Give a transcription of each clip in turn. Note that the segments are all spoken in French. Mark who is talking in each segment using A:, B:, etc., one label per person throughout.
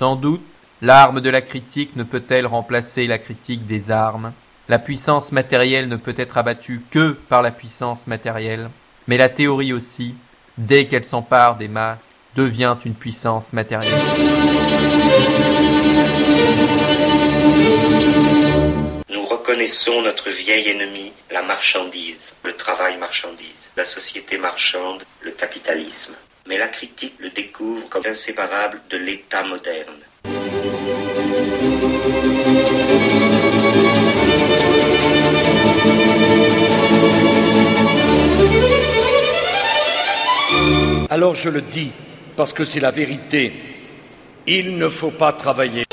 A: Sans doute, l'arme de la critique ne peut-elle remplacer la critique des armes. La puissance matérielle ne peut être abattue que par la puissance matérielle, mais la théorie aussi, dès qu'elle s'empare des masses, devient une puissance matérielle.
B: Nous reconnaissons notre vieil ennemi, la marchandise, le travail marchandise, la société marchande, le capitalisme. Mais la critique le découvre comme inséparable de l'État moderne.
C: Alors je le dis, parce que c'est la vérité, il ne faut pas travailler.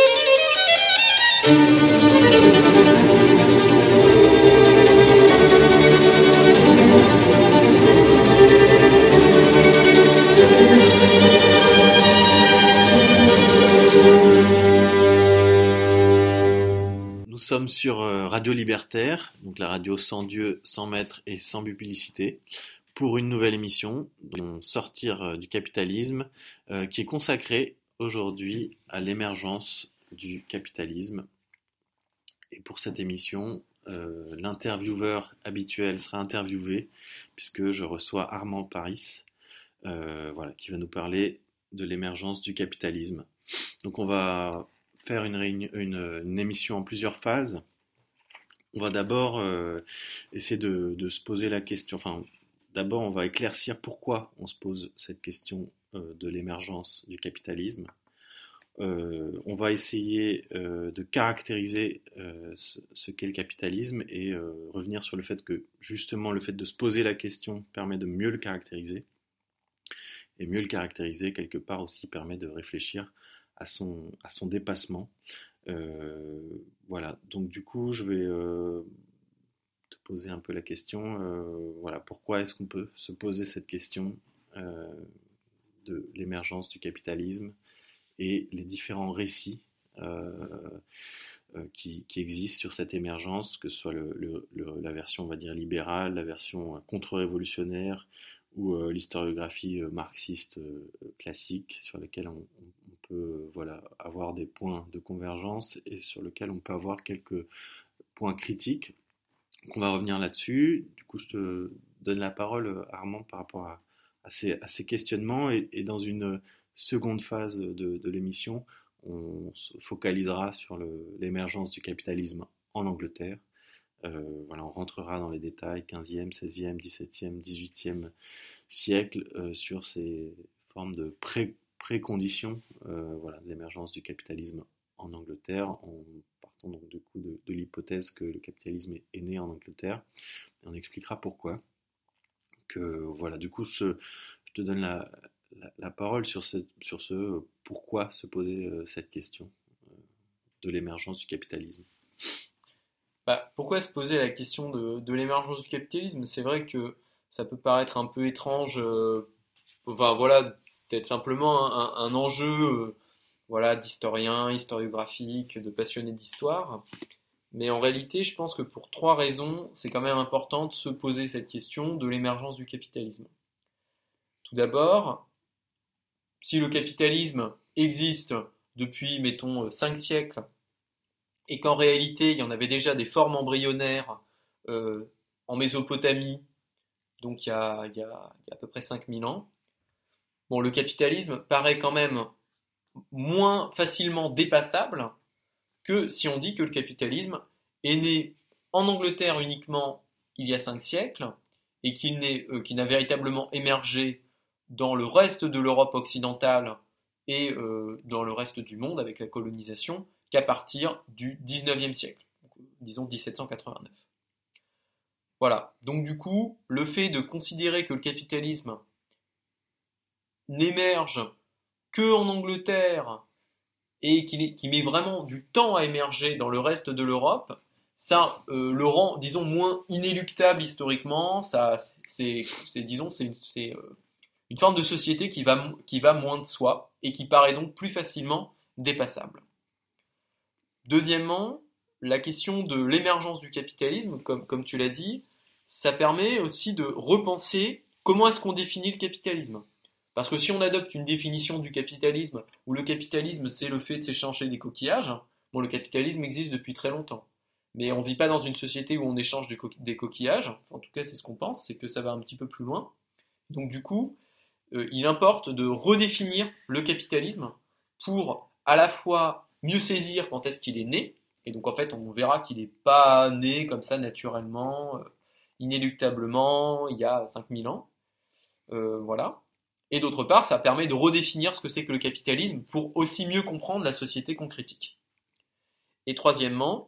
D: Nous sommes sur Radio Libertaire, donc la radio sans Dieu, sans maître et sans publicité, pour une nouvelle émission, Sortir du capitalisme, qui est consacrée aujourd'hui à l'émergence du capitalisme. Et pour cette émission, l'intervieweur habituel sera interviewé, puisque je reçois Armand Paris, qui va nous parler de l'émergence du capitalisme. Donc on va faire une émission en plusieurs phases. On va d'abord essayer de se poser la question, d'abord on va éclaircir pourquoi on se pose cette question de l'émergence du capitalisme. On va essayer de caractériser ce qu'est le capitalisme et revenir sur le fait que justement le fait de se poser la question permet de mieux le caractériser. Et mieux le caractériser, quelque part aussi, permet de réfléchir à son dépassement. Donc du coup, je vais te poser un peu la question. Pourquoi est-ce qu'on peut se poser cette question de l'émergence du capitalisme et les différents récits qui existent sur cette émergence, que ce soit la version, on va dire, libérale, la version contre-révolutionnaire, ou l'historiographie marxiste classique, sur laquelle on peut avoir des points de convergence et sur lequel on peut avoir quelques points critiques. Donc on va revenir là-dessus. Du coup, je te donne la parole, Armand, par rapport à ces questionnements. Et dans une seconde phase de l'émission, on se focalisera sur l'émergence du capitalisme en Angleterre. On rentrera dans les détails 15e, 16e, 17e, 18e siècle sur ces formes de préconditions de l'émergence du capitalisme en Angleterre, en partant donc du coup de l'hypothèse que le capitalisme est né en Angleterre. Et on expliquera pourquoi. Du coup, je te donne la parole sur ce pourquoi se poser cette question de l'émergence du capitalisme.
E: Pourquoi se poser la question de l'émergence du capitalisme ? C'est vrai que ça peut paraître un peu étrange, peut-être simplement un enjeu d'historien, historiographique, de passionné d'histoire. Mais en réalité, je pense que pour 3 raisons, c'est quand même important de se poser cette question de l'émergence du capitalisme. Tout d'abord, si le capitalisme existe depuis, mettons, 5 siècles, et qu'en réalité, il y en avait déjà des formes embryonnaires en Mésopotamie, donc il y a à peu près 5000 ans. Bon, le capitalisme paraît quand même moins facilement dépassable que si on dit que le capitalisme est né en Angleterre uniquement il y a 5 siècles et qu'il n'a véritablement émergé dans le reste de l'Europe occidentale et dans le reste du monde avec la colonisation qu'à partir du 19e siècle, disons 1789. Voilà, donc du coup, le fait de considérer que le capitalisme n'émerge que en Angleterre et qu'il met vraiment du temps à émerger dans le reste de l'Europe, ça le rend, disons, moins inéluctable historiquement. C'est une forme de société qui va moins de soi et qui paraît donc plus facilement dépassable. Deuxièmement, la question de l'émergence du capitalisme, comme tu l'as dit, ça permet aussi de repenser comment est-ce qu'on définit le capitalisme. Parce que si on adopte une définition du capitalisme, où le capitalisme c'est le fait de s'échanger des coquillages, bon, le capitalisme existe depuis très longtemps. Mais on ne vit pas dans une société où on échange des coquillages, en tout cas c'est ce qu'on pense, c'est que ça va un petit peu plus loin. Donc du coup, il importe de redéfinir le capitalisme pour à la fois mieux saisir quand est-ce qu'il est né, et donc en fait on verra qu'il n'est pas né comme ça naturellement, inéluctablement, il y a 5000 ans, voilà. Et d'autre part, ça permet de redéfinir ce que c'est que le capitalisme pour aussi mieux comprendre la société qu'on critique. Et troisièmement,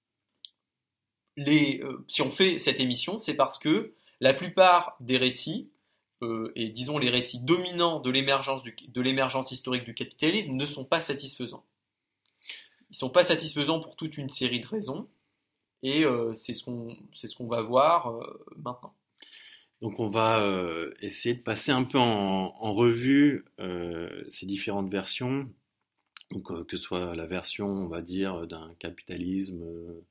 E: si on fait cette émission, c'est parce que la plupart des récits, et disons les récits dominants de l'émergence historique du capitalisme, ne sont pas satisfaisants. Ils ne sont pas satisfaisants pour toute une série de raisons, et c'est ce qu'on va voir maintenant.
D: Donc on va essayer de passer un peu en revue ces différentes versions, donc que ce soit la version, on va dire, d'un capitalisme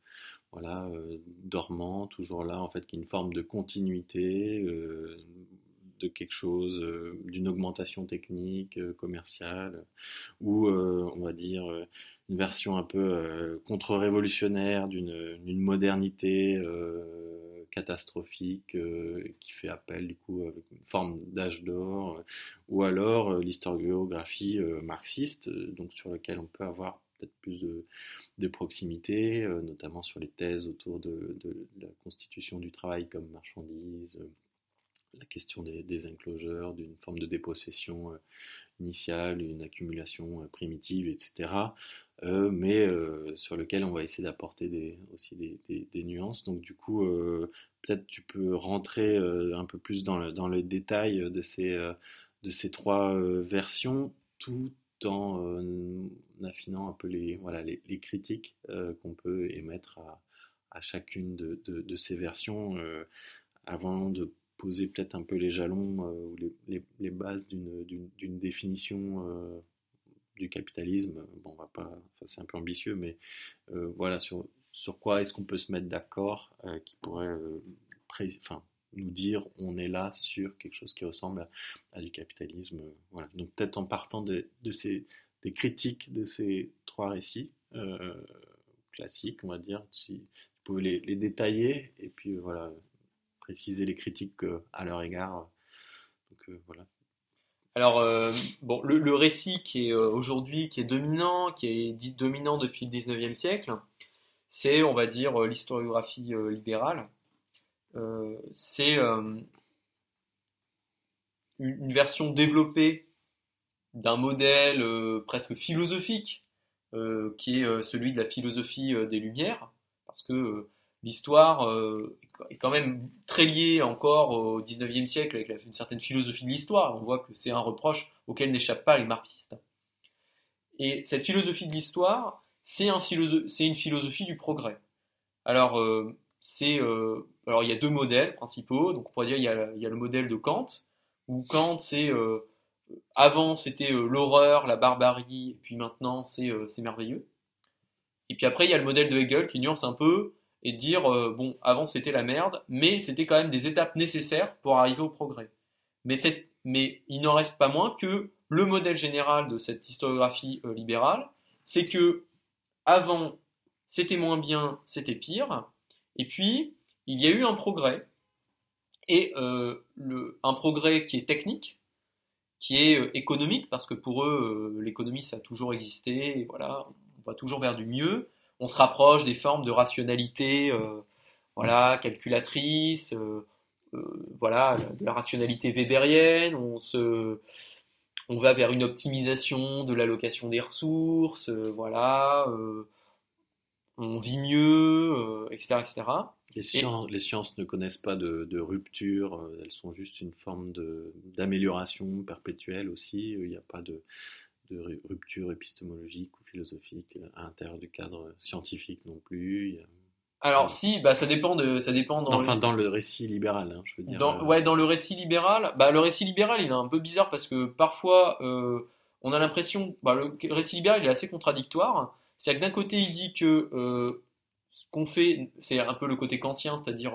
D: dormant, toujours là, en fait, qui est une forme de continuité, de quelque chose, d'une augmentation technique, commerciale, ou on va dire une version un peu contre-révolutionnaire d'une modernité catastrophique qui fait appel du coup avec une forme d'âge d'or, ou alors l'historiographie marxiste, donc sur laquelle on peut avoir peut-être plus de proximité, notamment sur les thèses autour de la constitution du travail comme marchandise, la question des enclosures, d'une forme de dépossession initiale, une accumulation primitive, etc. Mais sur lequel on va essayer d'apporter aussi des nuances. Donc du coup, peut-être tu peux rentrer un peu plus dans le détail de ces trois versions, tout en affinant un peu les critiques qu'on peut émettre à chacune de ces versions, avant de poser peut-être un peu les jalons ou les bases d'une définition du capitalisme. Bon, on va pas, enfin, c'est un peu ambitieux, mais voilà, sur quoi est-ce qu'on peut se mettre d'accord qui pourrait nous dire on est là sur quelque chose qui ressemble à du capitalisme. Voilà. Donc peut-être en partant des critiques de ces trois récits classiques, on va dire, si vous pouvez les détailler et puis voilà, préciser les critiques à leur égard. Donc voilà.
E: Alors, bon, le récit qui est aujourd'hui, qui est dominant, qui est dit dominant depuis le 19e siècle, c'est, on va dire, l'historiographie libérale. C'est une version développée d'un modèle presque philosophique, qui est celui de la philosophie des Lumières, parce que l'histoire est quand même très liée encore au 19e siècle avec une certaine philosophie de l'histoire. On voit que c'est un reproche auquel n'échappent pas les marxistes. Et cette philosophie de l'histoire, c'est une philosophie du progrès. Alors, alors il y a deux modèles principaux. Donc on pourrait dire il y a le modèle de Kant, où Kant c'est avant c'était l'horreur, la barbarie, et puis maintenant c'est merveilleux. Et puis après il y a le modèle de Hegel qui nuance un peu et de dire bon, avant c'était la merde, mais c'était quand même des étapes nécessaires pour arriver au progrès. Mais il n'en reste pas moins que le modèle général de cette historiographie libérale, c'est que avant c'était moins bien, c'était pire, et puis il y a eu un progrès, et un progrès qui est technique, qui est économique, parce que pour eux, l'économie ça a toujours existé, et voilà, on va toujours vers du mieux. On se rapproche des formes de rationalité, voilà, calculatrice, voilà, de la rationalité weberienne. On va vers une optimisation de l'allocation des ressources, voilà, on vit mieux, etc., etc.
D: Les sciences ne connaissent pas de rupture, elles sont juste une forme d'amélioration perpétuelle aussi. Il n'y a pas de rupture épistémologique ou philosophique à l'intérieur du cadre scientifique non plus.
E: Alors si, ça dépend
D: dans le récit libéral, hein, je veux dire.
E: Dans le récit libéral, le récit libéral il est un peu bizarre parce que parfois on a l'impression, le récit libéral il est assez contradictoire. C'est-à-dire que d'un côté il dit que ce qu'on fait, c'est un peu le côté kantien, c'est-à-dire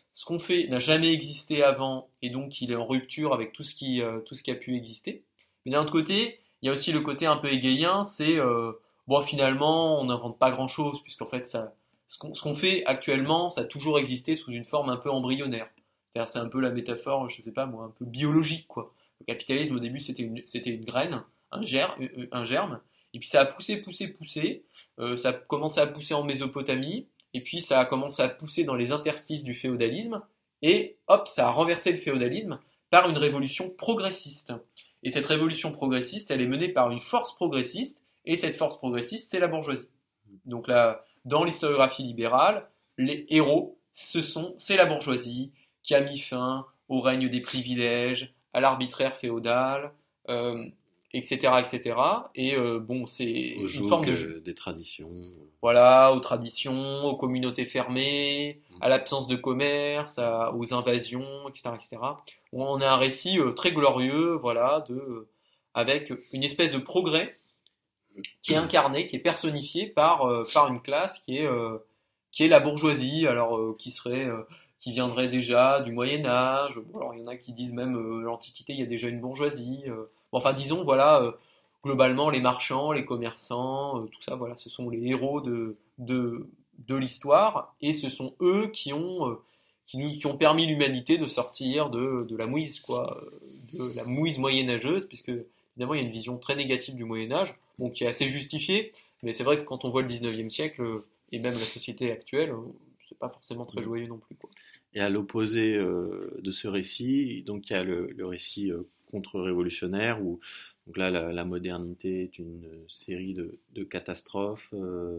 E: ce qu'on fait n'a jamais existé avant et donc il est en rupture avec tout ce qui a pu exister. Mais d'un autre côté, il y a aussi le côté un peu hégélien, c'est bon finalement on n'invente pas grand-chose puisqu'en fait ce qu'on fait actuellement ça a toujours existé sous une forme un peu embryonnaire. C'est-à-dire c'est un peu la métaphore, je sais pas moi, un peu biologique quoi. Le capitalisme au début c'était une graine, un germe, et puis ça a poussé, ça a commencé à pousser en Mésopotamie. Et puis ça a commencé à pousser dans les interstices du féodalisme, et hop, ça a renversé le féodalisme par une révolution progressiste. Et cette révolution progressiste, elle est menée par une force progressiste, et cette force progressiste, c'est la bourgeoisie. Donc là, dans l'historiographie libérale, les héros, c'est la bourgeoisie qui a mis fin au règne des privilèges, à l'arbitraire féodal, etc., etc. Et bon, c'est
D: Au
E: une forme
D: des traditions.
E: Voilà, aux traditions, aux communautés fermées, à l'absence de commerce, aux invasions, etc., etc. On a un récit très glorieux, voilà, avec une espèce de progrès qui est incarné, qui est personnifié par une classe qui est la bourgeoisie, alors qui viendrait déjà du Moyen Âge. Bon, alors il y en a qui disent même l'Antiquité, il y a déjà une bourgeoisie. Bon, enfin, disons, voilà, globalement, les marchands, les commerçants, tout ça, voilà, ce sont les héros de l'histoire, et ce sont eux qui ont permis l'humanité de sortir de la mouise, quoi, de la mouise moyenâgeuse, puisque évidemment, il y a une vision très négative du Moyen-Âge, bon, qui est assez justifiée, mais c'est vrai que quand on voit le 19e siècle, et même la société actuelle, c'est pas forcément très joyeux non plus, quoi.
D: Et à l'opposé de ce récit, donc il y a le récit contre-révolutionnaire où donc là la modernité est une série de catastrophes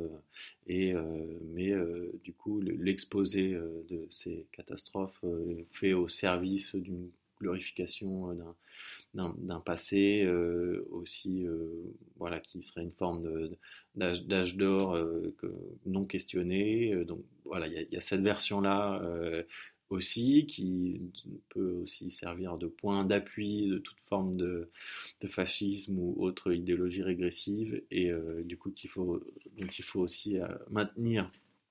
D: mais du coup l'exposé de ces catastrophes fait au service d'une glorification d'un passé aussi voilà qui serait une forme d'âge d'or non questionné donc voilà il y a cette version là aussi qui peut aussi servir de point d'appui de toute forme de fascisme ou autre idéologie régressive et du coup il faut aussi maintenir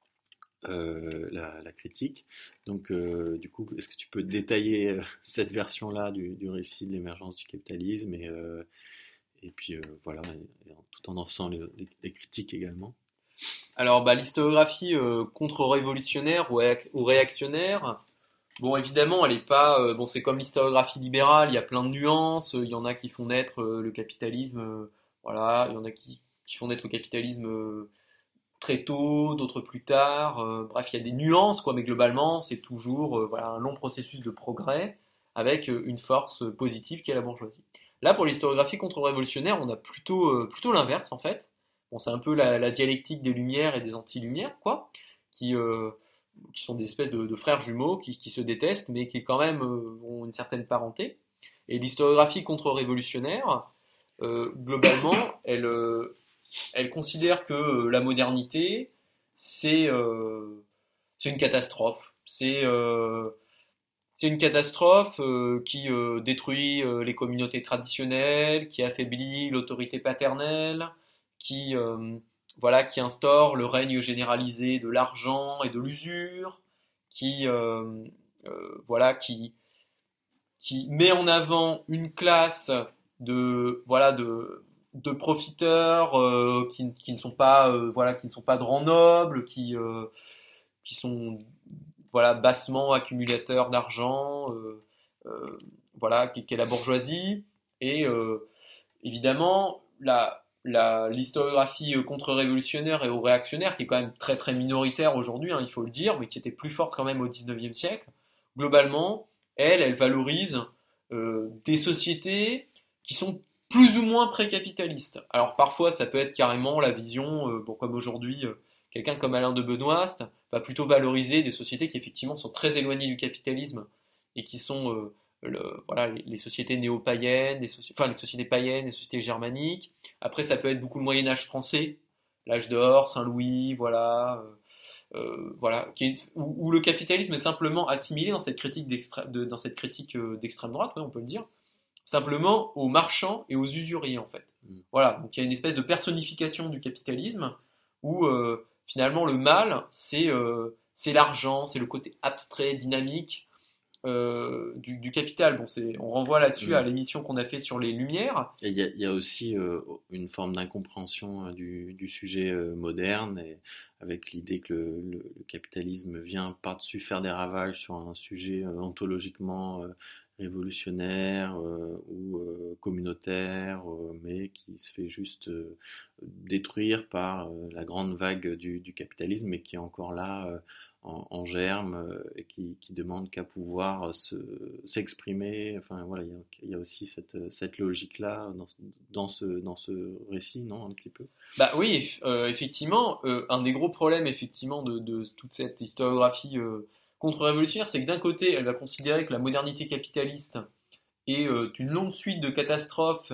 D: la critique. Donc, du coup, est-ce que tu peux détailler cette version-là du récit de l'émergence du capitalisme et puis voilà, tout en faisant les critiques également.
E: Alors, l'historiographie contre-révolutionnaire ou réactionnaire, bon, évidemment, elle est pas. Bon, c'est comme l'historiographie libérale, il y a plein de nuances. Il y en a qui font naître le capitalisme, voilà, il y en a qui font naître le capitalisme très tôt, d'autres plus tard. Bref, il y a des nuances, quoi, mais globalement, c'est toujours voilà, un long processus de progrès avec une force positive qui est la bourgeoisie. Là, pour l'historiographie contre-révolutionnaire, on a plutôt l'inverse, en fait. Bon, c'est un peu la dialectique des Lumières et des anti-Lumières, quoi, qui sont des espèces de frères jumeaux qui se détestent, mais qui quand même ont une certaine parenté. Et l'historiographie contre-révolutionnaire, globalement, elle considère que la modernité, c'est une catastrophe. C'est une catastrophe qui détruit les communautés traditionnelles, qui affaiblit l'autorité paternelle, qui instaure le règne généralisé de l'argent et de l'usure, qui met en avant une classe de profiteurs qui ne sont pas de rang noble, qui sont bassement accumulateurs d'argent, qui est la bourgeoisie. Et évidemment, l'historiographie contre-révolutionnaire et ou réactionnaire, qui est quand même très très minoritaire aujourd'hui, il faut le dire, mais qui était plus forte quand même au 19e siècle, globalement, elle valorise des sociétés qui sont plus ou moins pré-capitalistes. Alors parfois, ça peut être carrément la vision, comme aujourd'hui, quelqu'un comme Alain de Benoist va plutôt valoriser des sociétés qui effectivement sont très éloignées du capitalisme et qui sont les sociétés néo-païennes, les sociétés païennes, les sociétés germaniques. Après, ça peut être beaucoup le Moyen-Âge français, l'âge d'or, Saint-Louis, où le capitalisme est simplement assimilé dans cette critique d'extrême droite, on peut le dire, simplement aux marchands et aux usuriers en fait. Voilà, donc il y a une espèce de personnification du capitalisme où finalement le mal c'est c'est l'argent, c'est le côté abstrait, dynamique du capital. Bon, on renvoie là-dessus à l'émission qu'on a fait sur les Lumières.
D: Et il y a aussi une forme d'incompréhension du sujet moderne, et avec l'idée que le capitalisme vient par-dessus faire des ravages sur un sujet ontologiquement révolutionnaire ou communautaire, mais qui se fait juste détruire par la grande vague du capitalisme, mais qui est encore là en germe, et qui demande qu'à pouvoir s'exprimer. Enfin voilà, il y a aussi cette logique-là dans ce récit, non, un petit peu.
E: Bah oui, effectivement, un des gros problèmes effectivement de toute cette historiographie contre-révolutionnaire, c'est que d'un côté, elle va considérer que la modernité capitaliste est une longue suite de catastrophes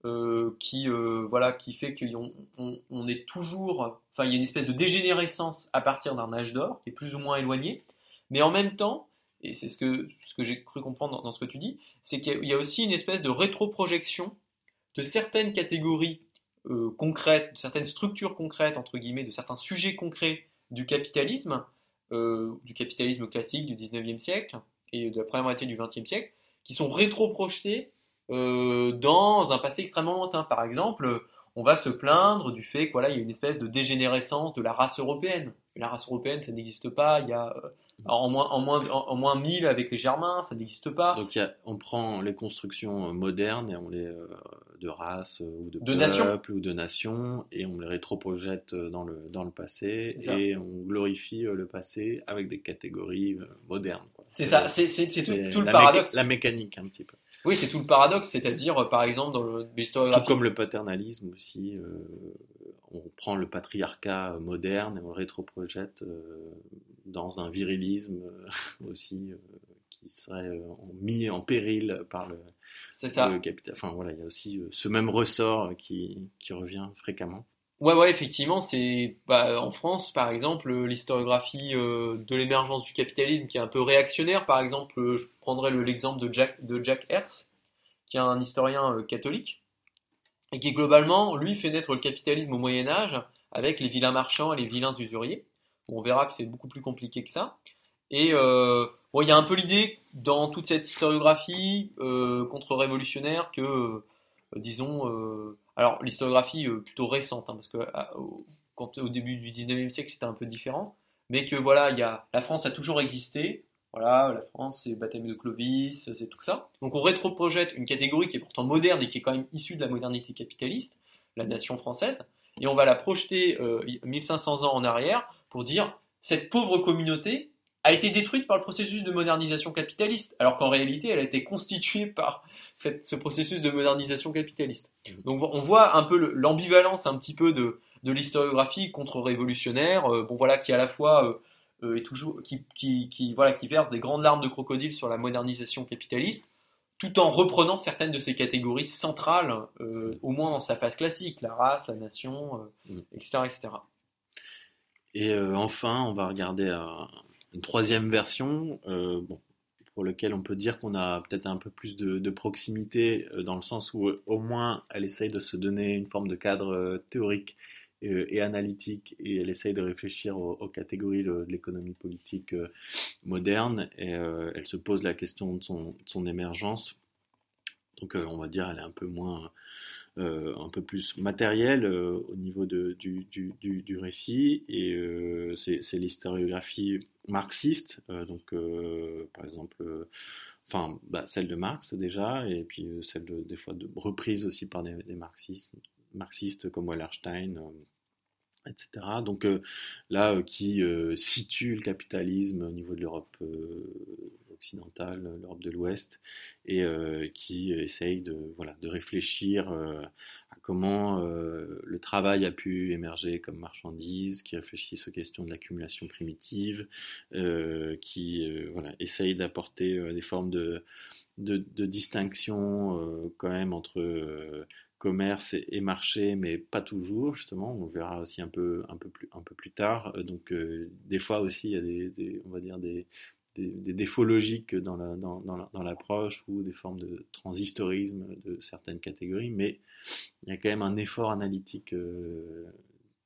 E: qui fait qu'on est toujours, enfin il y a une espèce de dégénérescence à partir d'un âge d'or qui est plus ou moins éloigné, mais en même temps, et c'est ce que j'ai cru comprendre dans ce que tu dis, c'est qu'il y a aussi une espèce de rétroprojection de certaines catégories concrètes, de certaines structures concrètes entre guillemets, de certains sujets concrets du capitalisme classique du 19e siècle et de la première moitié du 20e siècle, qui sont rétroprojetés dans un passé extrêmement lointain. Par exemple, on va se plaindre du fait qu'il y a une espèce de dégénérescence de la race européenne. La race européenne, ça n'existe pas. Il y a en moins 1000 avec les Germains, ça n'existe pas.
D: Donc on prend les constructions modernes et on les de race ou de
E: nation
D: ou de nation, et on les rétroprojette dans le passé, et on glorifie le passé avec des catégories modernes, quoi.
E: C'est ça, c'est tout le paradoxe.
D: La mécanique un petit peu.
E: Oui, c'est tout le paradoxe, c'est-à-dire, par exemple, dans l'historiographie...
D: Tout comme le paternalisme aussi, on prend le patriarcat moderne et on le rétroprojette dans un virilisme aussi qui serait mis en péril par le capital. Enfin voilà, il y a aussi ce même ressort qui revient fréquemment.
E: Ouais, effectivement, en France, par exemple, l'historiographie de l'émergence du capitalisme qui est un peu réactionnaire. Par exemple, je prendrais l'exemple de Jack Hertz, qui est un historien catholique, et qui globalement, lui, fait naître le capitalisme au Moyen-Âge avec les vilains marchands et les vilains usuriers. On verra que c'est beaucoup plus compliqué que ça. Et il y a un peu l'idée dans toute cette historiographie contre-révolutionnaire que, disons... alors, l'historiographie plutôt récente, parce que au début du 19e siècle, c'était un peu différent, mais que la France a toujours existé. Voilà, la France, c'est le baptême de Clovis, c'est tout ça. Donc on rétroprojette une catégorie qui est pourtant moderne et qui est quand même issue de la modernité capitaliste, la nation française, et on va la projeter 1500 ans en arrière pour dire cette pauvre communauté a été détruite par le processus de modernisation capitaliste, alors qu'en réalité elle a été constituée par ce processus de modernisation capitaliste. Donc on voit un peu l'ambivalence un petit peu de l'historiographie contre-révolutionnaire, qui à la fois et toujours qui verse des grandes larmes de crocodile sur la modernisation capitaliste, tout en reprenant certaines de ces catégories centrales, au moins dans sa phase classique, la race, la nation, etc., etc.
D: Et enfin, on va regarder une troisième version, pour laquelle on peut dire qu'on a peut-être un peu plus de proximité, dans le sens où au moins elle essaye de se donner une forme de cadre théorique et analytique, et elle essaye de réfléchir aux catégories de l'économie politique moderne, et elle se pose la question de son émergence. Donc on va dire elle est un peu moins, un peu plus matérielle au niveau du récit, et c'est l'historiographie marxiste, par exemple celle de Marx déjà, et puis celle des fois de reprise aussi par des marxistes comme Wallerstein, etc. Donc qui situe le capitalisme au niveau de l'Europe occidentale, l'Europe de l'Ouest, et qui essaye de réfléchir à comment le travail a pu émerger comme marchandise, qui réfléchissent aux questions de l'accumulation primitive, qui essaye d'apporter des formes de distinction quand même entre commerce et marché, mais pas toujours, justement. On le verra aussi un peu plus tard. Donc des fois aussi il y a des défauts logiques dans l'approche, ou des formes de transhistorisme de certaines catégories, mais il y a quand même un effort analytique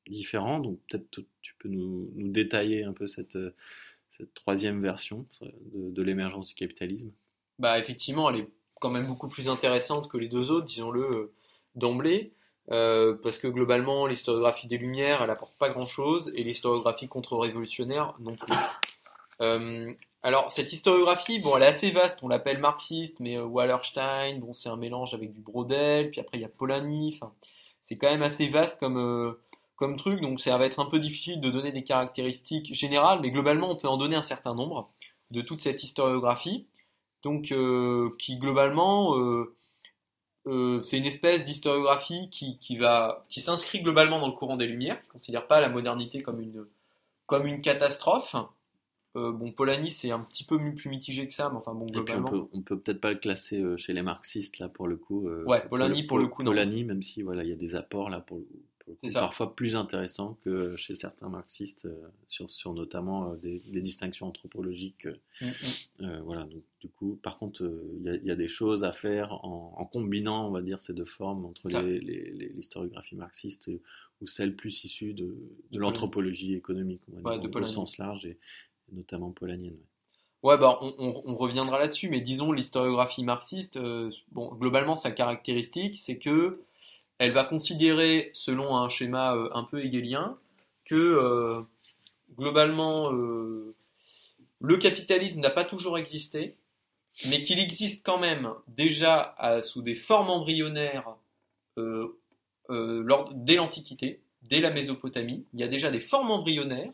D: différents. Donc peut-être tu peux nous détailler un peu cette troisième version de l'émergence du capitalisme.
E: Bah effectivement, elle est quand même beaucoup plus intéressante que les deux autres, disons-le d'emblée, parce que globalement, l'historiographie des Lumières, elle apporte pas grand-chose, et l'historiographie contre-révolutionnaire non plus. Alors cette historiographie, bon, elle est assez vaste, on l'appelle marxiste, mais Wallerstein, bon, c'est un mélange avec du Braudel, puis après il y a Polanyi, enfin, c'est quand même assez vaste comme truc, donc ça va être un peu difficile de donner des caractéristiques générales, mais globalement on peut en donner un certain nombre de toute cette historiographie, donc qui globalement c'est une espèce d'historiographie qui s'inscrit globalement dans le courant des Lumières, qui ne considère pas la modernité comme une catastrophe. Bon, Polanyi c'est un petit peu plus mitigé que ça, mais enfin bon, globalement.
D: Et puis on peut peut-être pas le classer chez les marxistes là pour le coup.
E: Ouais, Polanyi pour le coup non.
D: Polanyi, même si voilà il y a des apports là pour le coup, parfois plus intéressants que chez certains marxistes sur notamment des distinctions anthropologiques. Voilà, donc du coup, par contre, il y a des choses à faire en combinant, on va dire, ces deux formes entre l'historiographie marxiste ou celle plus issue de l'anthropologie économique, on va dire, au sens large et notamment polanyienne.
E: Ouais, bah on reviendra là-dessus, mais disons l'historiographie marxiste, bon, globalement sa caractéristique, c'est que elle va considérer, selon un schéma un peu hegelien, que globalement le capitalisme n'a pas toujours existé, mais qu'il existe quand même déjà sous des formes embryonnaires dès l'Antiquité, dès la Mésopotamie. Il y a déjà des formes embryonnaires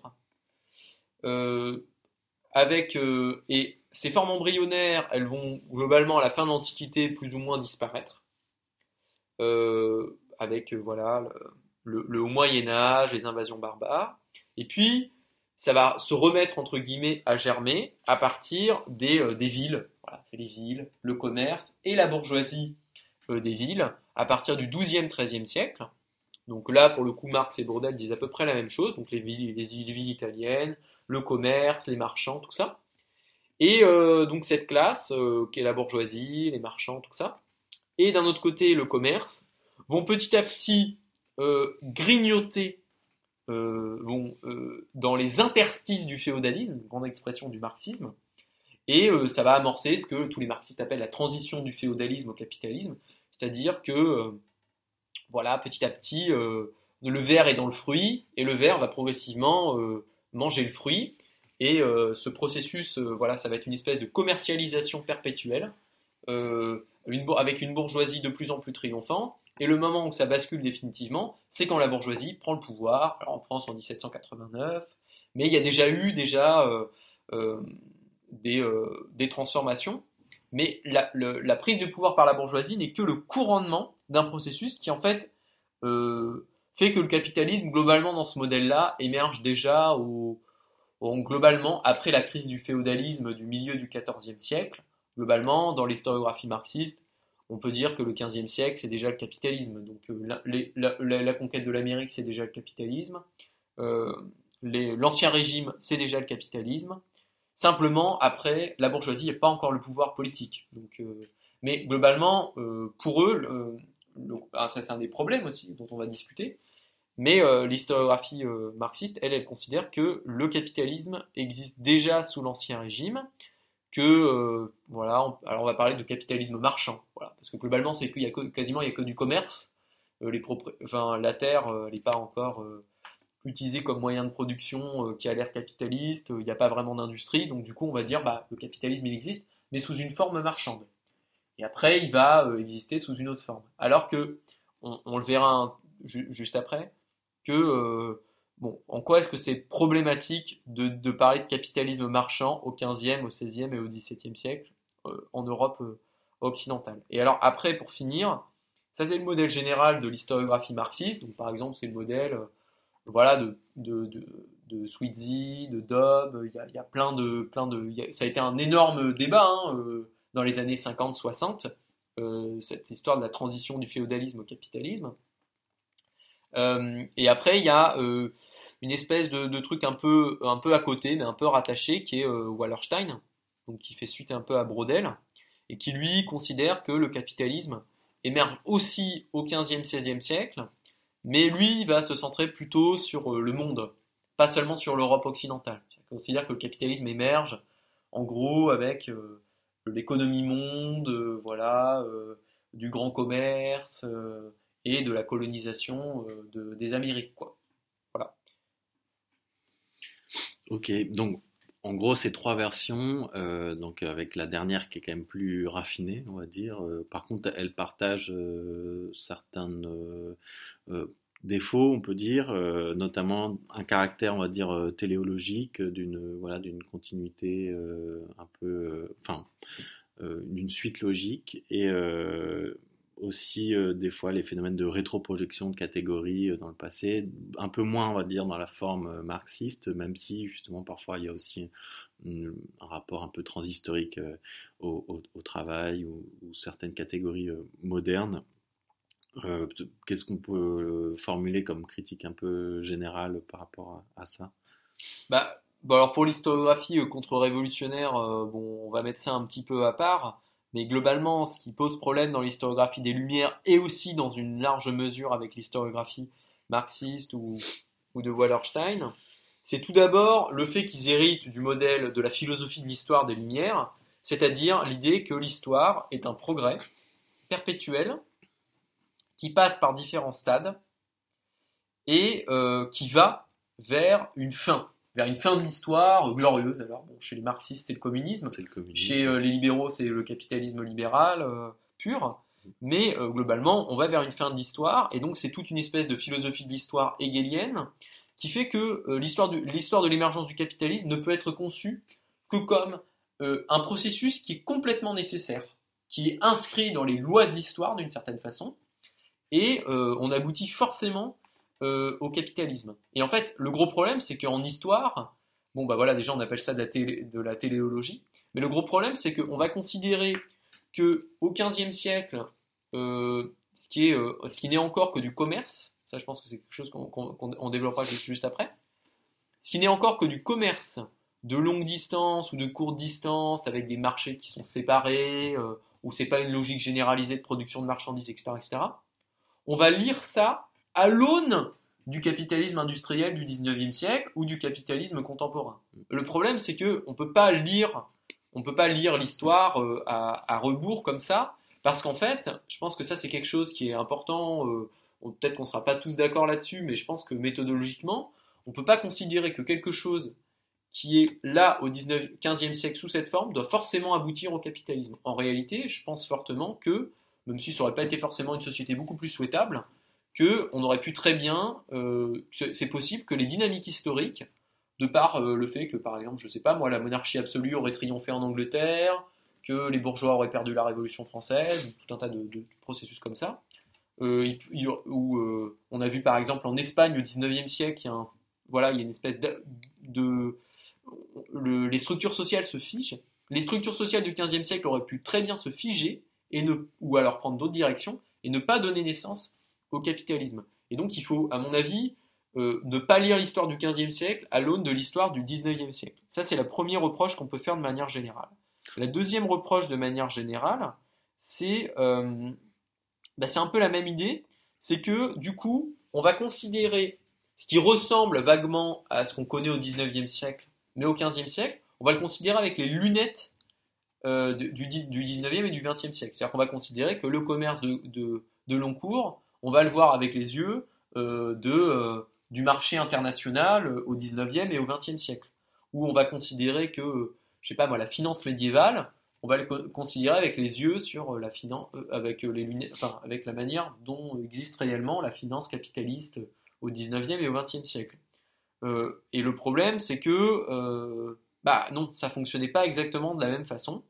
E: et ces formes embryonnaires, elles vont globalement à la fin de l'Antiquité plus ou moins disparaître, avec voilà le Haut Moyen-Âge, les invasions barbares, et puis ça va se remettre entre guillemets à germer à partir des villes. Voilà, c'est les villes, le commerce et la bourgeoisie des villes à partir du XIIe, XIIIe siècle. Donc là, pour le coup, Marx et Braudel disent à peu près la même chose. Donc les villes italiennes, le commerce, les marchands, tout ça. Et donc cette classe, qui est la bourgeoisie, les marchands, tout ça, et d'un autre côté le commerce, vont petit à petit grignoter, dans les interstices du féodalisme, une grande expression du marxisme, et ça va amorcer ce que tous les marxistes appellent la transition du féodalisme au capitalisme, c'est-à-dire que voilà, petit à petit, le ver est dans le fruit, et le ver va progressivement manger le fruit, et ce processus, voilà, ça va être une espèce de commercialisation perpétuelle, avec une bourgeoisie de plus en plus triomphante, et le moment où ça bascule définitivement, c'est quand la bourgeoisie prend le pouvoir, alors en France en 1789, mais il y a déjà eu des transformations, mais la prise de pouvoir par la bourgeoisie n'est que le couronnement d'un processus qui en fait fait que le capitalisme globalement dans ce modèle-là émerge déjà globalement après la crise du féodalisme du milieu du XIVe siècle. Globalement, dans l'historiographie marxiste, on peut dire que le XVe siècle c'est déjà le capitalisme. Donc la conquête de l'Amérique c'est déjà le capitalisme, l'ancien régime c'est déjà le capitalisme. Simplement, après, la bourgeoisie n'a pas encore le pouvoir politique. Donc, mais globalement, pour eux, ça c'est un des problèmes aussi dont on va discuter, mais l'historiographie marxiste, elle considère que le capitalisme existe déjà sous l'Ancien Régime, que, voilà, alors on va parler de capitalisme marchand, voilà, parce que globalement, c'est qu'il y a quasiment il y a que du commerce, la terre n'est pas encore utilisé comme moyen de production qui a l'air capitaliste, il n'y a pas vraiment d'industrie, donc du coup on va dire le capitalisme il existe, mais sous une forme marchande. Et après il va exister sous une autre forme. Alors que, on le verra juste après, que en quoi est-ce que c'est problématique de parler de capitalisme marchand au XVe, au XVIe et au XVIIe siècle en Europe occidentale. Et alors après, pour finir, ça c'est le modèle général de l'historiographie marxiste, donc par exemple c'est le modèle voilà, de Sweezy, de Dobb, il y a ça a été un énorme débat dans les années 50-60, cette histoire de la transition du féodalisme au capitalisme. Et après, il y a une espèce de truc un peu à côté, mais un peu rattaché, qui est Wallerstein, donc qui fait suite un peu à Braudel, et qui lui considère que le capitalisme émerge aussi au XVe, XVIe siècle, mais lui il va se centrer plutôt sur le monde, pas seulement sur l'Europe occidentale. Il considère que le capitalisme émerge en gros avec l'économie monde, du grand commerce et de la colonisation des Amériques, quoi. Voilà.
D: Ok, donc en gros, ces trois versions, donc avec la dernière qui est quand même plus raffinée, on va dire. Par contre, elle partage certains défauts, on peut dire, notamment un caractère, on va dire, téléologique d'une continuité un peu, d'une suite logique et aussi des fois les phénomènes de rétroprojection de catégories dans le passé, un peu moins on va dire dans la forme marxiste, même si justement parfois il y a aussi un rapport un peu transhistorique au travail ou certaines catégories modernes. Qu'est-ce qu'on peut formuler comme critique un peu générale par rapport à ça?
E: Bon, alors pour l'historiographie contre-révolutionnaire, on va mettre ça un petit peu à part, mais globalement, ce qui pose problème dans l'historiographie des Lumières et aussi dans une large mesure avec l'historiographie marxiste ou de Wallerstein, c'est tout d'abord le fait qu'ils héritent du modèle de la philosophie de l'histoire des Lumières, c'est-à-dire l'idée que l'histoire est un progrès perpétuel qui passe par différents stades et qui va vers une fin de l'histoire glorieuse. Alors, chez les marxistes, c'est le communisme. Chez les libéraux, c'est le capitalisme libéral pur. Mais globalement, on va vers une fin de l'histoire. Et donc, c'est toute une espèce de philosophie de l'histoire hegelienne qui fait que l'histoire de l'émergence du capitalisme ne peut être conçue que comme un processus qui est complètement nécessaire, qui est inscrit dans les lois de l'histoire d'une certaine façon. Et on aboutit forcément au capitalisme. Et en fait, le gros problème, c'est qu'en histoire, déjà on appelle ça de la téléologie, mais le gros problème, c'est qu'on va considérer qu'au XVe siècle, ce qui n'est encore que du commerce, ça je pense que c'est quelque chose qu'on développera juste après, ce qui n'est encore que du commerce de longue distance ou de courte distance, avec des marchés qui sont séparés, où c'est pas une logique généralisée de production de marchandises, etc., etc., on va lire ça à l'aune du capitalisme industriel du 19e siècle ou du capitalisme contemporain. Le problème, c'est qu'on ne peut pas lire l'histoire à rebours comme ça, parce qu'en fait, je pense que ça c'est quelque chose qui est important, peut-être qu'on ne sera pas tous d'accord là-dessus, mais je pense que méthodologiquement, on ne peut pas considérer que quelque chose qui est là au 15e siècle sous cette forme doit forcément aboutir au capitalisme. En réalité, je pense fortement que, même si ça n'aurait pas été forcément une société beaucoup plus souhaitable, qu'on aurait pu très bien, c'est possible que les dynamiques historiques, de par le fait que, par exemple, je sais pas moi, la monarchie absolue aurait triomphé en Angleterre, que les bourgeois auraient perdu la Révolution française, tout un tas de processus comme ça, où on a vu par exemple en Espagne au 19e siècle, il y a une espèce les structures sociales se figent. Les structures sociales du 15e siècle auraient pu très bien se figer, ou alors prendre d'autres directions, et ne pas donner naissance au capitalisme. Et donc il faut, à mon avis, ne pas lire l'histoire du XVe siècle à l'aune de l'histoire du XIXe siècle. Ça, c'est le premier reproche qu'on peut faire de manière générale. La deuxième reproche de manière générale, c'est un peu la même idée, c'est que du coup, on va considérer ce qui ressemble vaguement à ce qu'on connaît au XIXe siècle, mais au XVe siècle, on va le considérer avec les lunettes du XIXe et du XXe siècle. C'est-à-dire qu'on va considérer que le commerce de long cours, on va le voir avec les yeux du marché international au XIXe et au XXe siècle, où on va considérer que, la finance médiévale, on va le considérer avec les yeux sur la finance, avec les lunettes, avec la manière dont existe réellement la finance capitaliste au XIXe et au XXe siècle. Et le problème, c'est que non, ça fonctionnait pas exactement de la même façon,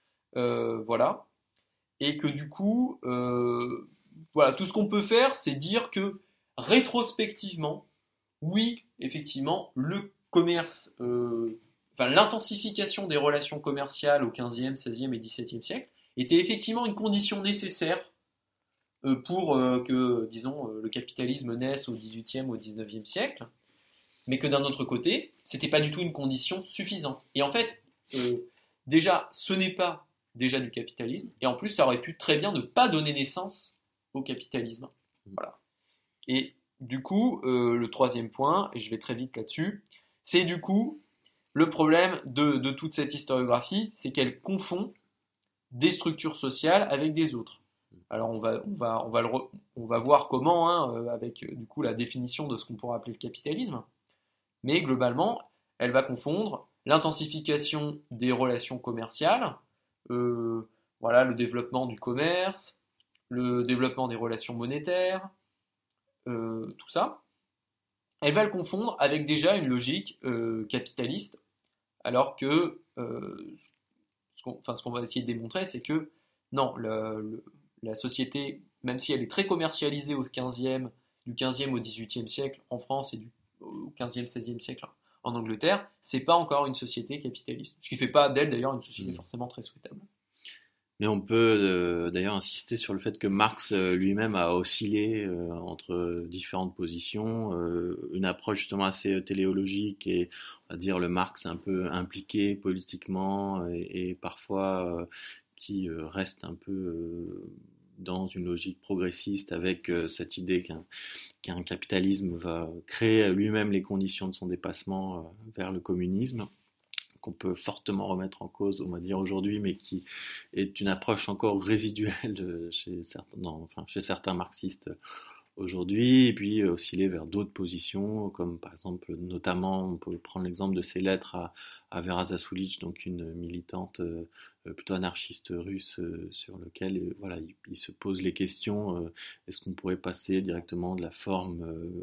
E: et que du coup, tout ce qu'on peut faire, c'est dire que rétrospectivement, oui, effectivement, le commerce, l'intensification des relations commerciales au XVe, XVIe et XVIIe siècle était effectivement une condition nécessaire pour que, disons, le capitalisme naisse au XVIIIe ou au XIXe siècle, mais que d'un autre côté, c'était pas du tout une condition suffisante. Et en fait, déjà, ce n'est pas déjà du capitalisme, et en plus, ça aurait pu très bien ne pas donner naissance au capitalisme. Voilà. Et Du coup, le troisième point, et je vais très vite là-dessus, c'est du coup le problème de toute cette historiographie, c'est qu'elle confond des structures sociales avec des autres. Alors on va voir comment, avec du coup la définition de ce qu'on pourrait appeler le capitalisme, mais globalement, elle va confondre l'intensification des relations commerciales, voilà, le développement du commerce, le développement des relations monétaires, tout ça. Elle va le confondre avec déjà une logique capitaliste, alors que ce qu'on va essayer de démontrer, c'est que non, la société, même si elle est très commercialisée du 15e au 18e siècle en France et au 15e, 16e siècle en Angleterre, c'est pas encore une société capitaliste. Ce qui fait pas d'elle d'ailleurs une société forcément très souhaitable.
D: Mais on peut d'ailleurs insister sur le fait que Marx lui-même a oscillé entre différentes positions, une approche justement assez téléologique et on va dire le Marx un peu impliqué politiquement et parfois qui reste un peu dans une logique progressiste avec cette idée qu'un capitalisme va créer lui-même les conditions de son dépassement vers le communisme, qu'on peut fortement remettre en cause, on va dire aujourd'hui, mais qui est une approche encore résiduelle chez certains marxistes aujourd'hui, et puis osciller vers d'autres positions, comme par exemple, notamment, on peut prendre l'exemple de ses lettres à Vera Zasulich, donc une militante plutôt anarchiste russe, sur lequel voilà, il se pose les questions, est-ce qu'on pourrait passer directement de la forme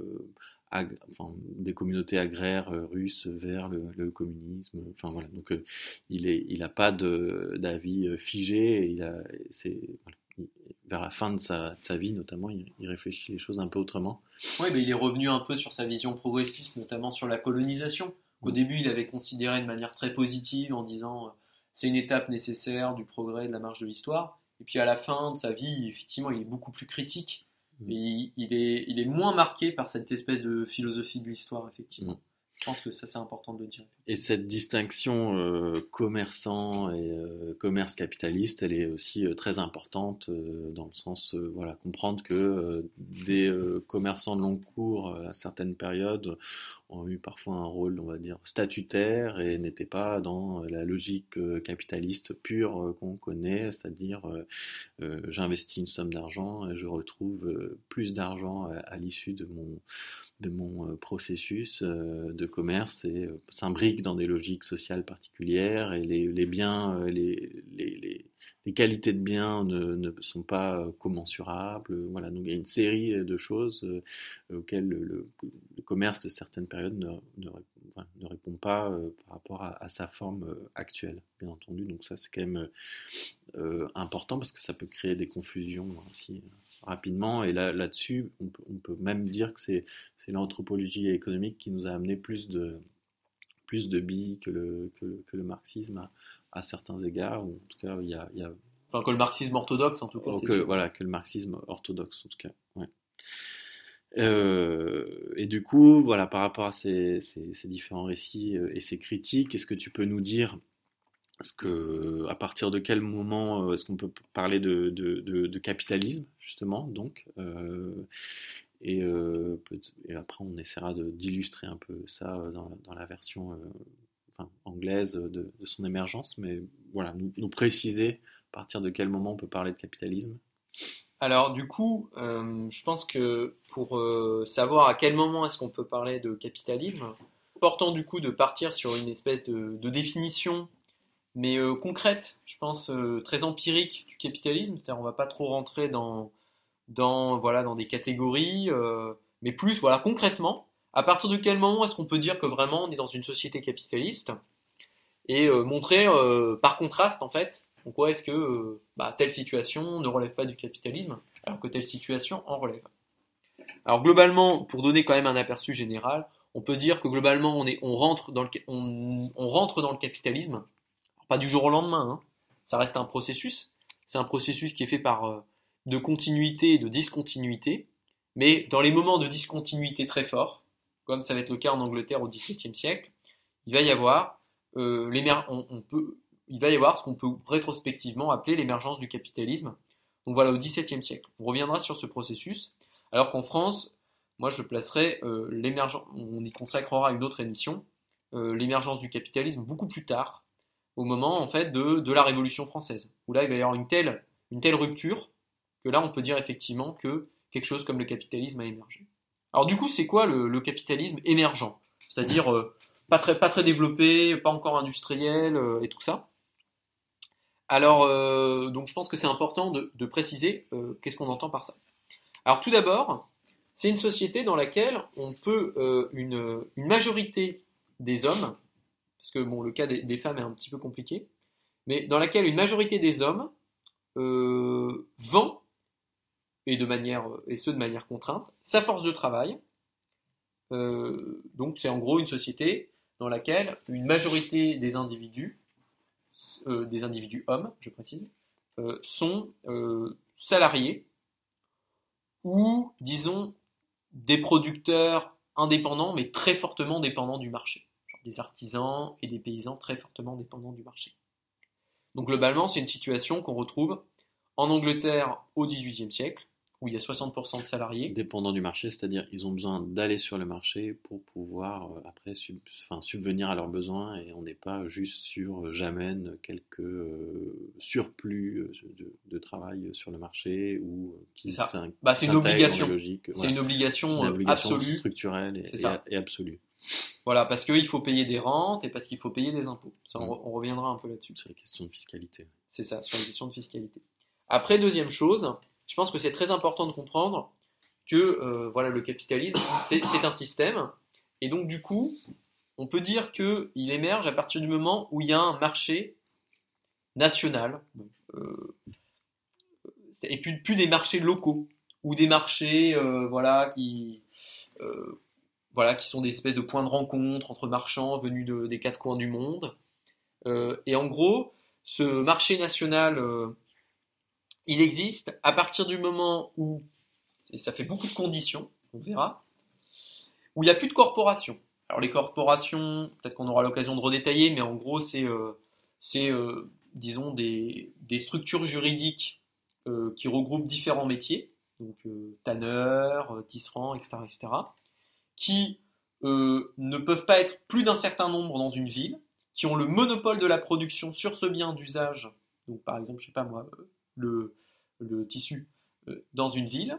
D: des communautés agraires russes vers le communisme. Enfin voilà, donc il n'a pas d'avis figé. Et vers la fin de sa vie, notamment, il réfléchit les choses un peu autrement.
E: Oui, mais il est revenu un peu sur sa vision progressiste, notamment sur la colonisation. Au début, il avait considéré de manière très positive en disant c'est une étape nécessaire du progrès, de la marche de l'histoire. Et puis à la fin de sa vie, effectivement, il est beaucoup plus critique. Mais il est moins marqué par cette espèce de philosophie de l'histoire, effectivement. Je pense que ça, c'est important de le dire.
D: Et cette distinction commerçant et commerce capitaliste, elle est aussi très importante dans le sens, voilà, comprendre que des commerçants de long cours à certaines périodes ont eu parfois un rôle, on va dire, statutaire et n'étaient pas dans la logique capitaliste pure qu'on connaît, c'est-à-dire j'investis une somme d'argent et je retrouve plus d'argent à l'issue de mon processus de commerce et s'imbrique dans des logiques sociales particulières et les biens, les qualités de biens ne sont pas commensurables. Voilà, donc il y a une série de choses auxquelles le commerce de certaines périodes ne répond pas par rapport à sa forme actuelle, bien entendu. Donc ça, c'est quand même important parce que ça peut créer des confusions aussi rapidement. Et là-dessus, on peut même dire que c'est l'anthropologie économique qui nous a amené plus de billes que le marxisme à certains égards, ou en tout cas il y a
E: enfin que le marxisme orthodoxe en tout cas,
D: que le marxisme orthodoxe en tout cas, ouais. Et du coup voilà, par rapport à ces différents récits et ces critiques, est-ce que tu peux nous dire à partir de quel moment est-ce qu'on peut parler de capitalisme justement, donc et après on essaiera d'illustrer un peu ça dans la version anglaise de son émergence, mais voilà, nous préciser à partir de quel moment on peut parler de capitalisme.
E: Alors du coup, je pense que pour savoir à quel moment est-ce qu'on peut parler de capitalisme, c'est important du coup de partir sur une espèce de définition, mais concrète, je pense très empirique du capitalisme, c'est-à-dire on va pas trop rentrer dans des catégories, mais plus voilà concrètement, à partir de quel moment est-ce qu'on peut dire que vraiment on est dans une société capitaliste et montrer par contraste en fait en quoi est-ce que telle situation ne relève pas du capitalisme alors que telle situation en relève. Alors globalement, pour donner quand même un aperçu général, on peut dire que globalement on rentre dans le capitalisme, alors, pas du jour au lendemain, hein. Ça reste un processus, c'est un processus qui est fait par de continuité et de discontinuité, mais dans les moments de discontinuité très forts, comme ça va être le cas en Angleterre au XVIIe siècle, il va y avoir il va y avoir ce qu'on peut rétrospectivement appeler l'émergence du capitalisme. Donc voilà, au XVIIe siècle. On reviendra sur ce processus, alors qu'en France, moi je placerais l'émergence, on y consacrera une autre émission, l'émergence du capitalisme beaucoup plus tard, au moment en fait de la Révolution française, où là il va y avoir une telle rupture que là on peut dire effectivement que quelque chose comme le capitalisme a émergé. Alors du coup c'est quoi le capitalisme émergent? C'est-à-dire pas très développé, pas encore industriel et tout ça. Alors donc je pense que c'est important de préciser qu'est-ce qu'on entend par ça. Alors tout d'abord, c'est une société dans laquelle on peut une majorité des hommes, parce que bon le cas des femmes est un petit peu compliqué, mais dans laquelle une majorité des hommes vend et de manière contrainte sa force de travail. Donc c'est en gros une société dans laquelle une majorité des individus hommes, je précise, sont salariés ou, disons, des producteurs indépendants, mais très fortement dépendants du marché. Genre des artisans et des paysans très fortement dépendants du marché. Donc globalement, c'est une situation qu'on retrouve en Angleterre au XVIIIe siècle, où il y a 60% de salariés.
D: Dépendant du marché, c'est-à-dire ils ont besoin d'aller sur le marché pour pouvoir après subvenir à leurs besoins, et on n'est pas juste sur j'amène quelques surplus de travail sur le marché ou qui
E: c'est une obligation.
D: Logique.
E: C'est une obligation absolue,
D: structurelle et absolue.
E: Voilà, parce qu'il faut payer des rentes et parce qu'il faut payer des impôts. Ça, on reviendra un peu là-dessus.
D: Sur les questions de fiscalité.
E: C'est ça, sur les questions de fiscalité. Après, deuxième chose, je pense que c'est très important de comprendre que le capitalisme, c'est un système. Et donc, du coup, on peut dire qu'il émerge à partir du moment où il y a un marché national, et plus des marchés locaux, ou des marchés qui sont des espèces de points de rencontre entre marchands venus des quatre coins du monde. Et en gros, ce marché national... il existe à partir du moment où, et ça fait beaucoup de conditions, on verra, où il n'y a plus de corporations. Alors les corporations, peut-être qu'on aura l'occasion de redétailler, mais en gros c'est disons des structures juridiques qui regroupent différents métiers, donc tanneurs, tisserands, etc., qui ne peuvent pas être plus d'un certain nombre dans une ville, qui ont le monopole de la production sur ce bien d'usage, donc par exemple, je sais pas moi, le tissu dans une ville,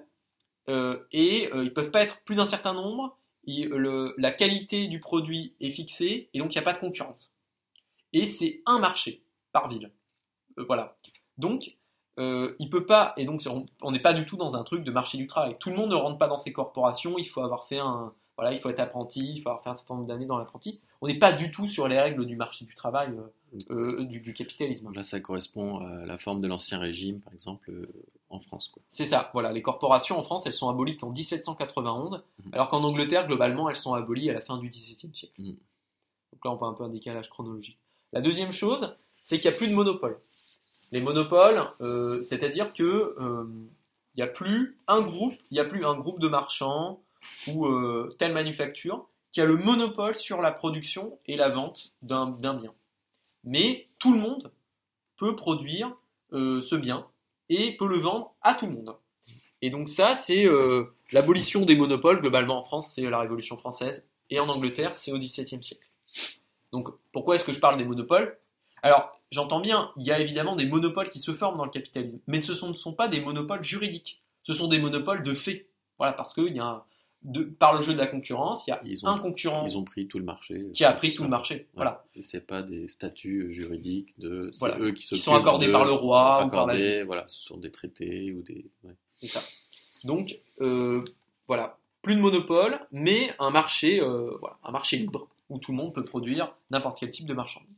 E: et ils ne peuvent pas être plus d'un certain nombre, la qualité du produit est fixée, et donc il n'y a pas de concurrence. Et c'est un marché par ville. Voilà. Donc, il peut pas, et donc on n'est pas du tout dans un truc de marché du travail. Tout le monde ne rentre pas dans ces corporations, il faut avoir fait il faut être apprenti, il faut avoir fait un certain nombre d'années dans l'apprenti. On n'est pas du tout sur les règles du marché du travail, du capitalisme.
D: Là, ça correspond à la forme de l'Ancien Régime, par exemple, en France, quoi.
E: C'est ça, voilà. Les corporations en France, elles sont abolies qu'en 1791, alors qu'en Angleterre, globalement, elles sont abolies à la fin du XVIIe siècle. Donc là, on voit un peu un décalage chronologique. La deuxième chose, c'est qu'il n'y a plus de monopole. Les monopoles, c'est-à-dire que il n'y a plus un groupe de marchands ou telle manufacture qui a le monopole sur la production et la vente d'un bien. Mais tout le monde peut produire ce bien et peut le vendre à tout le monde. Et donc ça, c'est l'abolition des monopoles. Globalement en France, c'est la Révolution française, et en Angleterre, c'est au XVIIe siècle. Donc pourquoi est-ce que je parle des monopoles ? Alors, j'entends bien, il y a évidemment des monopoles qui se forment dans le capitalisme, mais ce ne sont pas des monopoles juridiques, ce sont des monopoles de fait. Voilà, parce qu'il y a par le jeu de la concurrence, il y a un concurrent.
D: Ils ont pris tout le marché.
E: Qui a pris tout le marché.
D: Ouais.
E: Voilà.
D: Et c'est pas des statuts juridiques
E: voilà.
D: Eux qui
E: sont accordés par le roi ou par la ville.
D: Voilà, ce sont des traités ou des. Ouais.
E: C'est ça. Donc voilà, plus de monopole, mais un marché libre où tout le monde peut produire n'importe quel type de marchandise.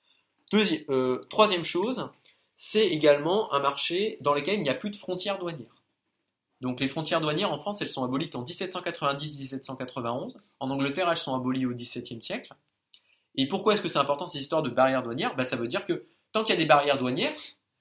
E: Troisième chose, c'est également un marché dans lequel il n'y a plus de frontières douanières. Donc les frontières douanières en France, elles sont abolies en 1790-1791. En Angleterre, elles sont abolies au XVIIe siècle. Et pourquoi est-ce que c'est important ces histoires de barrières douanières ? Ça veut dire que tant qu'il y a des barrières douanières,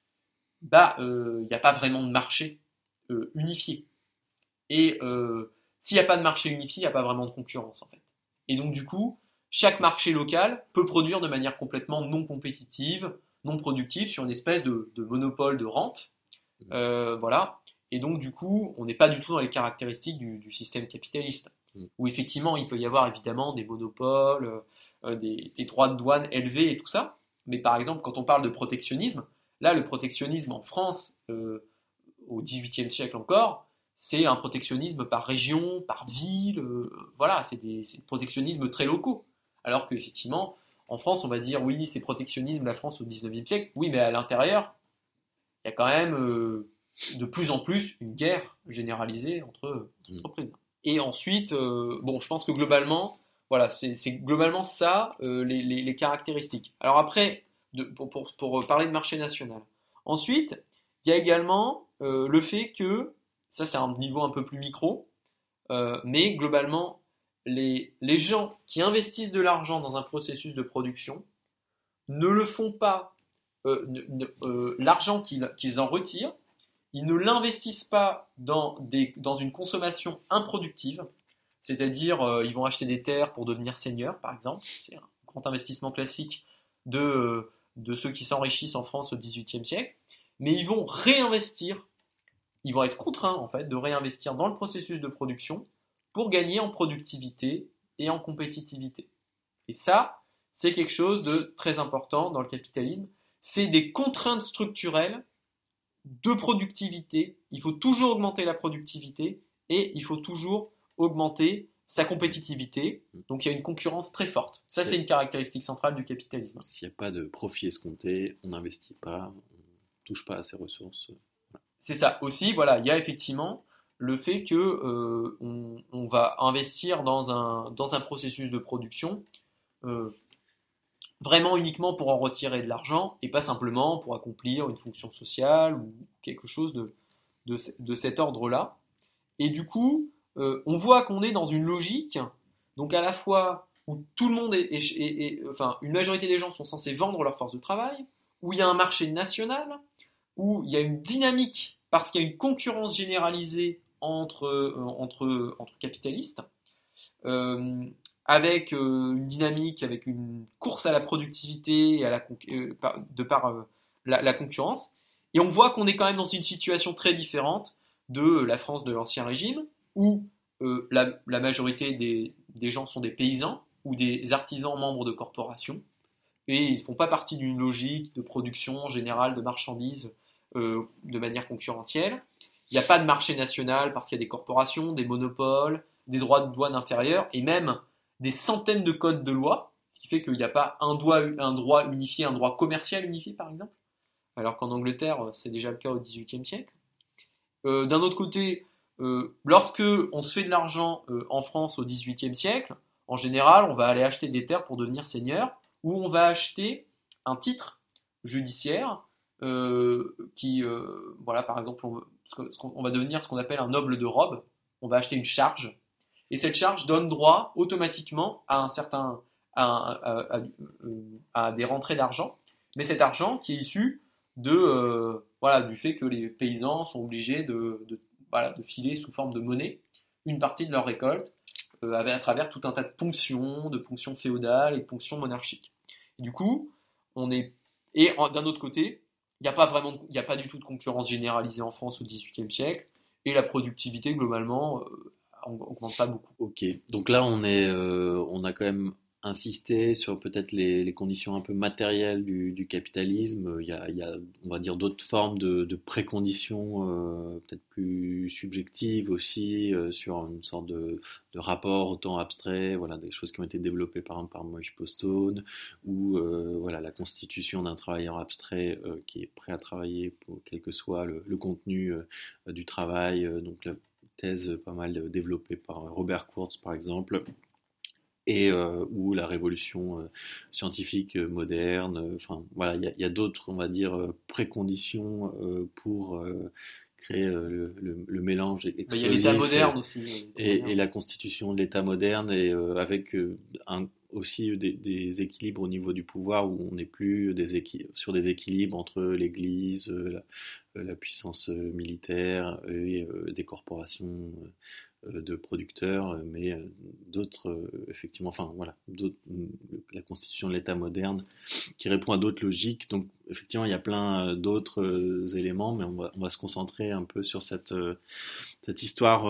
E: il n'y a pas vraiment de marché unifié. Et s'il n'y a pas de marché unifié, il n'y a pas vraiment de concurrence en fait. Et donc du coup, chaque marché local peut produire de manière complètement non compétitive, non productive, sur une espèce de monopole de rente. Voilà. Et donc, du coup, on n'est pas du tout dans les caractéristiques du système capitaliste, où effectivement, il peut y avoir évidemment des monopoles, des droits de douane élevés et tout ça. Mais par exemple, quand on parle de protectionnisme, là, le protectionnisme en France, au XVIIIe siècle encore, c'est un protectionnisme par région, par ville, voilà, c'est des protectionnismes très locaux. Alors qu'effectivement, en France, on va dire, oui, c'est protectionnisme la France au XIXe siècle, oui, mais à l'intérieur, il y a quand même de plus en plus une guerre généralisée entre entreprises. Et ensuite, bon, je pense que globalement, voilà, c'est globalement ça, les caractéristiques. Alors après, pour parler de marché national. Ensuite, il y a également le fait que, ça c'est un niveau un peu plus micro, mais globalement, les gens qui investissent de l'argent dans un processus de production ne le font pas, l'argent qu'ils en retirent, ils ne l'investissent pas dans une consommation improductive, c'est-à-dire ils vont acheter des terres pour devenir seigneurs, par exemple, c'est un grand investissement classique de ceux qui s'enrichissent en France au XVIIIe siècle, mais ils vont réinvestir, ils vont être contraints en fait de réinvestir dans le processus de production pour gagner en productivité et en compétitivité. Et ça, c'est quelque chose de très important dans le capitalisme. C'est des contraintes structurelles de productivité. Il faut toujours augmenter la productivité et il faut toujours augmenter sa compétitivité. Donc il y a une concurrence très forte. Ça, c'est une caractéristique centrale du capitalisme.
D: S'il n'y a pas de profit escompté, on n'investit pas, on ne touche pas à ces ressources.
E: C'est ça. Aussi, voilà, il y a effectivement le fait que on va investir dans un processus de production vraiment uniquement pour en retirer de l'argent et pas simplement pour accomplir une fonction sociale ou quelque chose de cet ordre-là. Et du coup, on voit qu'on est dans une logique, donc à la fois où tout le monde enfin, une majorité des gens sont censés vendre leur force de travail, où il y a un marché national, où il y a une dynamique parce qu'il y a une concurrence généralisée entre capitalistes, avec une dynamique, avec une course à la productivité et la concurrence. Et on voit qu'on est quand même dans une situation très différente de la France de l'Ancien Régime, où la majorité des gens sont des paysans ou des artisans membres de corporations, et ils ne font pas partie d'une logique de production générale de marchandises de manière concurrentielle. Il n'y a pas de marché national parce qu'il y a des corporations, des monopoles, des droits de douane inférieurs, et même des centaines de codes de loi, ce qui fait qu'il n'y a pas un droit unifié, un droit commercial unifié par exemple, alors qu'en Angleterre c'est déjà le cas au XVIIIe siècle. D'un autre côté, lorsque on se fait de l'argent en France au XVIIIe siècle, en général on va aller acheter des terres pour devenir seigneur, ou on va acheter un titre judiciaire voilà, par exemple on va devenir ce qu'on appelle un noble de robe, on va acheter une charge. Et cette charge donne droit automatiquement à à des rentrées d'argent, mais cet argent qui est issu voilà, du fait que les paysans sont obligés de filer sous forme de monnaie une partie de leur récolte à travers tout un tas de ponctions féodales et de ponctions monarchiques. Et du coup, d'un autre côté, il n'y a pas du tout de concurrence généralisée en France au XVIIIe siècle, et la productivité globalement augmente pas beaucoup.
D: Ok, donc là on a quand même insisté sur peut-être les conditions un peu matérielles du capitalisme. Il y a, on va dire, d'autres formes de préconditions peut-être plus subjectives aussi, sur une sorte de rapport au temps abstrait, voilà, des choses qui ont été développées par exemple par Moïse Postone, ou voilà, la constitution d'un travailleur abstrait qui est prêt à travailler pour quel que soit le contenu du travail, donc la thèse pas mal développée par Robert Kurz par exemple, et ou la révolution scientifique moderne. Enfin voilà, il y a d'autres, on va dire, préconditions pour créer le mélange explosif.
E: Il y a l'État moderne aussi.
D: Et la constitution de l'État moderne, et avec aussi des équilibres au niveau du pouvoir où on n'est plus sur des équilibres entre l'Église, la puissance militaire et des corporations de producteurs, mais d'autres, effectivement, enfin voilà, la constitution de l'État moderne qui répond à d'autres logiques. Donc effectivement, il y a plein d'autres éléments, mais on va se concentrer un peu sur cette histoire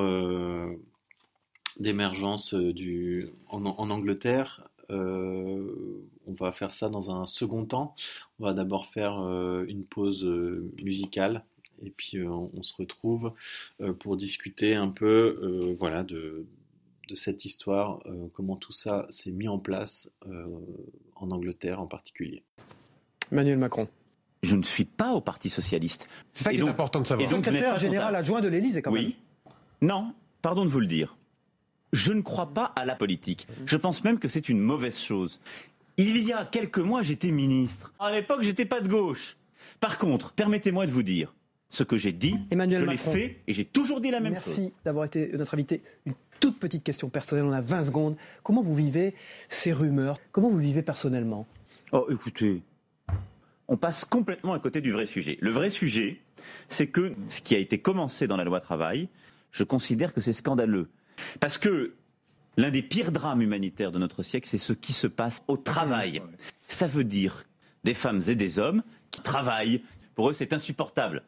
D: d'émergence en Angleterre. On va faire ça dans un second temps. On va d'abord faire une pause musicale et puis on se retrouve pour discuter un peu voilà, de cette histoire, comment tout ça s'est mis en place en Angleterre en particulier.
F: Emmanuel Macron.
G: Je ne suis pas au Parti socialiste.
F: C'est ça qui est important de savoir.
G: Et donc,
F: secrétaire général adjoint de l'Élysée quand même.
G: Oui. Non, pardon de vous le dire. Je ne crois pas à la politique. Je pense même que c'est une mauvaise chose. Il y a quelques mois, j'étais ministre. À l'époque, j'étais pas de gauche. Par contre, permettez-moi de vous dire, ce que j'ai dit,
F: Emmanuel
G: je l'ai
F: Macron.
G: fait et j'ai toujours dit la même chose.
F: Merci d'avoir été notre invité. Une toute petite question personnelle, on a 20 secondes. Comment vous vivez ces rumeurs? Comment vous le vivez personnellement?
G: Oh, écoutez, on passe complètement à côté du vrai sujet. Le vrai sujet, c'est que ce qui a été commencé dans la loi travail, je considère que c'est scandaleux. Parce que l'un des pires drames humanitaires de notre siècle, c'est ce qui se passe au travail. Ça veut dire des femmes et des hommes qui travaillent. Pour eux, c'est insupportable.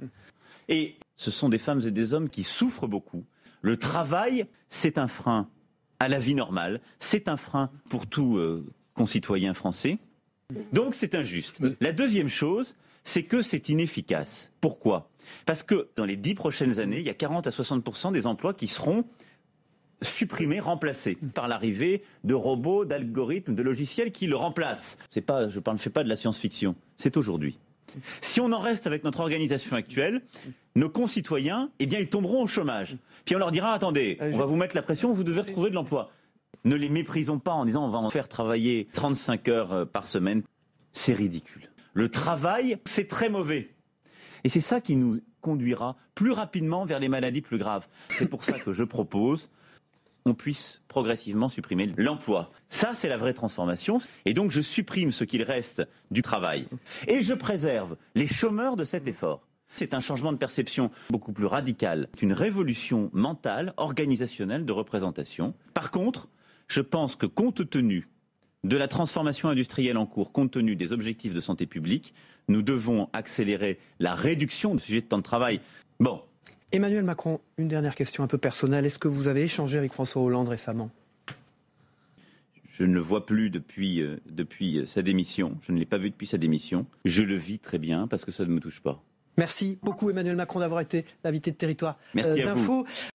G: Et ce sont des femmes et des hommes qui souffrent beaucoup. Le travail, c'est un frein à la vie normale. C'est un frein pour tout concitoyen français. Donc, c'est injuste. La deuxième chose, c'est que c'est inefficace. Pourquoi ? Parce que dans les 10 prochaines années, il y a 40 à 60% des emplois qui seront supprimés, remplacés par l'arrivée de robots, d'algorithmes, de logiciels qui le remplacent. Je ne fais pas de la science-fiction. C'est aujourd'hui. Si on en reste avec notre organisation actuelle, nos concitoyens, eh bien, ils tomberont au chômage. Puis on leur dira, attendez, on va vous mettre la pression, vous devez retrouver de l'emploi. Ne les méprisons pas en disant on va en faire travailler 35 heures par semaine. C'est ridicule. Le travail, c'est très mauvais. Et c'est ça qui nous conduira plus rapidement vers les maladies plus graves. C'est pour ça que je propose qu'on puisse progressivement supprimer l'emploi. Ça, c'est la vraie transformation. Et donc, je supprime ce qu'il reste du travail. Et je préserve les chômeurs de cet effort. C'est un changement de perception beaucoup plus radical. C'est une révolution mentale, organisationnelle, de représentation. Par contre, je pense que compte tenu de la transformation industrielle en cours, compte tenu des objectifs de santé publique, nous devons accélérer la réduction du sujet de temps de travail. Bon.
F: Emmanuel Macron, une dernière question un peu personnelle. Est-ce que vous avez échangé avec François Hollande récemment ?
G: Je ne le vois plus depuis sa démission. Je ne l'ai pas vu depuis sa démission. Je le vis très bien parce que ça ne me touche pas.
F: Merci beaucoup Emmanuel Macron d'avoir été l'invité de Territoire
G: d'Info.